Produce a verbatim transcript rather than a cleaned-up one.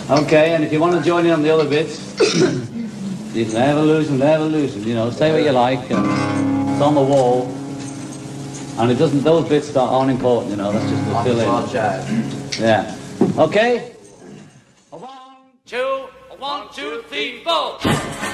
Okay, and if you want to join in on the other bits, you can have a loosen, have a loosen, you know, say what you like, and it's on the wall. And it doesn't, those bits aren't important, you know, that's just to fill in. Yeah. Okay? A one, two, a one, two, three, four.